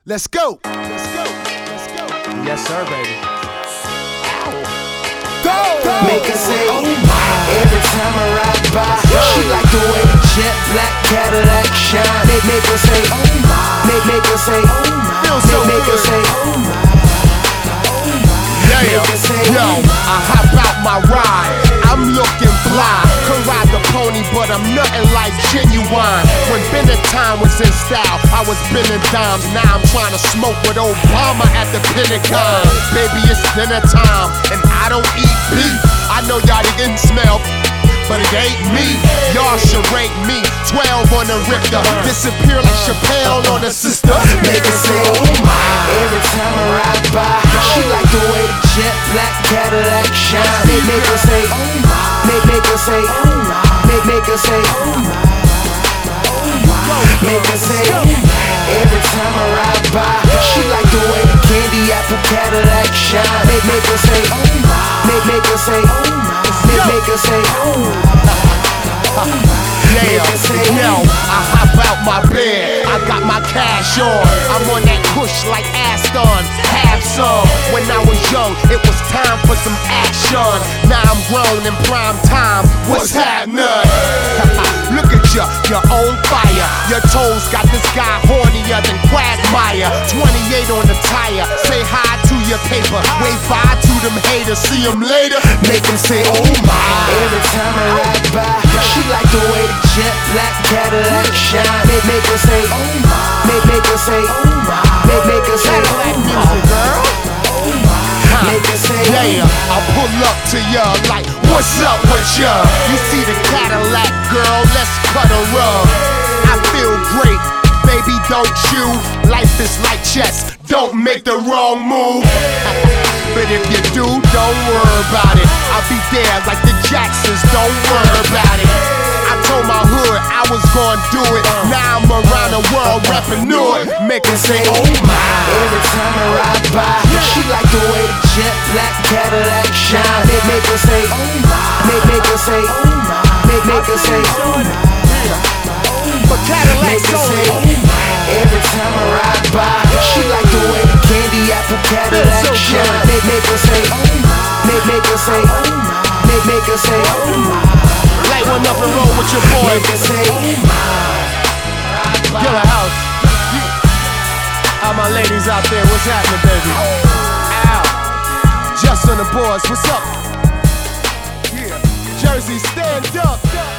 Let's go. Let's go. Let's go. Yes, sir, baby. Go. Make her say, oh my. Every time I ride by, she like the way the jet black Cadillac shine. Make her say, oh my. Make her say, oh my. Feels so Make her good. say, oh my. Yeah. Yo, I hop out my ride. I'm looking fly. Could ride the pony, but I'm nothing like genuine. When Bennett time was in style, I was spinning dimes. Now I'm trying to smoke with Obama at the Pentagon. Baby, it's dinner time, and I don't eat beef. I know y'all didn't smell, but it ain't me. Y'all should rate me 12 on the Richter. Disappear like Chappelle on the sister. Make her say, oh my. Every time I ride by, she like the way the jet black Cadillac shine. Make her say, oh my. Make her say, oh my. Make her say, oh my. Make her say, every time I ride by, she like the way the candy apple Cadillac shine. Make her say, oh my. Make her say, oh my. Make her say, oh my. Yeah, yo, I hop out my bed, I got my cash on. I'm on that push like Aston, have some. When I was young, it was time for some action. Now I'm grown in prime time, what's happening? Look at you, you're on fire. Your toes got this guy hornier than Quagmire. 28 on the tire, say hi to your paper. Wave bye to them haters, see them later. Make them say, oh my. Every time I ride by, she like the way the jet black Cadillac shine. Make her say, oh my. Make her say, oh my. Make her say, Cadillac oh music, girl. Make her say, yeah, I'll pull up to ya like, what's up with ya? You see the Cadillac, girl, let's cut a rug. I feel great, baby, don't you? Life is like chess, don't make the wrong move. But if you do, don't worry about it. I'll be there like the Jacksons, don't worry about it. I told my hood I was gonna do it. Now I'm around the world rapping new it. Make her say, oh my. every time I ride by, she like the way the jet black Cadillac shine. Make her say, oh my. Make her say, oh my. Make her say, oh my. But Cadillac Make her say, only. every time I ride by, she like the way the candy apple Cadillac shine. Make her say, oh my. Make her say, oh my. Make her say, oh my. Light one up and roll with your boy. Make her say, oh my. Killer House. All my ladies out there, what's happening, baby? Ow. Just on the boards, what's up? Yeah. Jersey, stand up.